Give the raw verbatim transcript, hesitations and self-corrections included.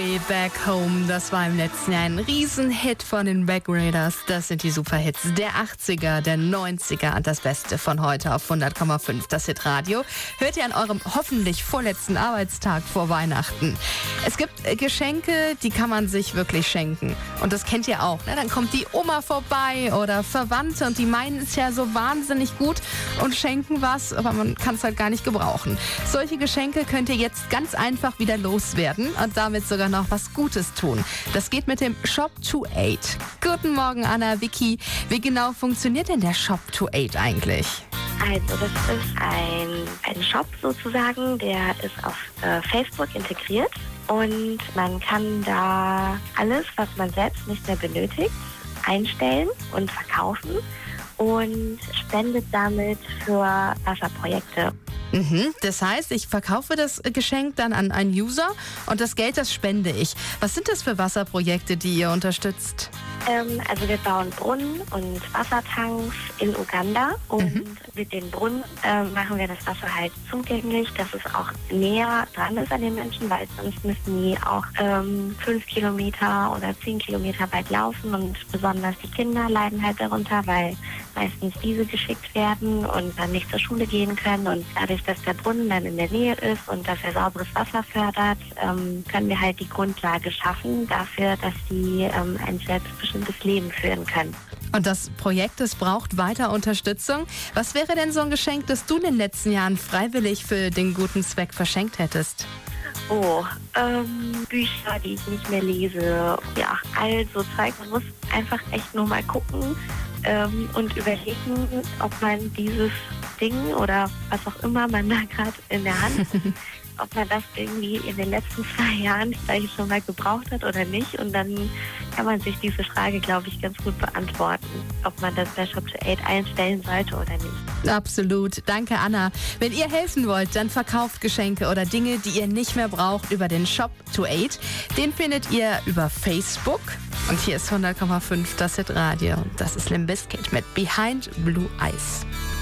Way Back Home. Das war im letzten Jahr ein Riesenhit von den Back Raiders. Das sind die Superhits der achtziger, der neunziger und das Beste von heute auf hundert Komma fünf. Das Hitradio hört ihr an eurem hoffentlich vorletzten Arbeitstag vor Weihnachten. Es gibt Geschenke, die kann man sich wirklich schenken. Und das kennt ihr auch. Ne? Dann kommt die Oma vorbei oder Verwandte und die meinen es ja so wahnsinnig gut und schenken was, aber man kann es halt gar nicht gebrauchen. Solche Geschenke könnt ihr jetzt ganz einfach wieder loswerden und damit sogar noch was Gutes tun. Das geht mit dem Shop to Aid. Guten Morgen, Anna, Vicky. Wie genau funktioniert denn der Shop to Aid eigentlich? Also das ist ein, ein Shop sozusagen, der ist auf äh, Facebook integriert und man kann da alles, was man selbst nicht mehr benötigt, einstellen und verkaufen und spendet damit für Wasserprojekte. Mhm, das heißt, ich verkaufe das Geschenk dann an einen User und das Geld, das spende ich. Was sind das für Wasserprojekte, die ihr unterstützt? Ähm, also wir bauen Brunnen und Wassertanks in Uganda und mhm. mit den Brunnen äh, machen wir das Wasser halt zugänglich, dass es auch näher dran ist an den Menschen, weil sonst müssen die auch ähm, fünf Kilometer oder zehn Kilometer weit laufen und besonders die Kinder leiden halt darunter, weil meistens diese geschickt werden und dann nicht zur Schule gehen können und dadurch, dass der Brunnen dann in der Nähe ist und dass er sauberes Wasser fördert, ähm, können wir halt die Grundlage schaffen dafür, dass sie ähm, ein selbstbestimmtes Leben führen können. Und das Projekt, das braucht weiter Unterstützung. Was wäre denn so ein Geschenk, das du in den letzten Jahren freiwillig für den guten Zweck verschenkt hättest? Oh, ähm, Bücher, die ich nicht mehr lese. Ja, all so Zeug. Man muss einfach echt nur mal gucken ähm, und überlegen, ob man dieses Ding oder was auch immer man da gerade in der Hand hat, ob man das irgendwie in den letzten zwei Jahren vielleicht schon mal gebraucht hat oder nicht. Und dann kann man sich diese Frage, glaube ich, ganz gut beantworten, ob man das bei Shop to Aid einstellen sollte oder nicht. Absolut. Danke, Anna. Wenn ihr helfen wollt, dann verkauft Geschenke oder Dinge, die ihr nicht mehr braucht, über den Shop to Aid. Den findet ihr über Facebook. Und hier ist hundert Komma fünf das Hitradio. Das ist Limp Bizkit mit Behind Blue Eyes.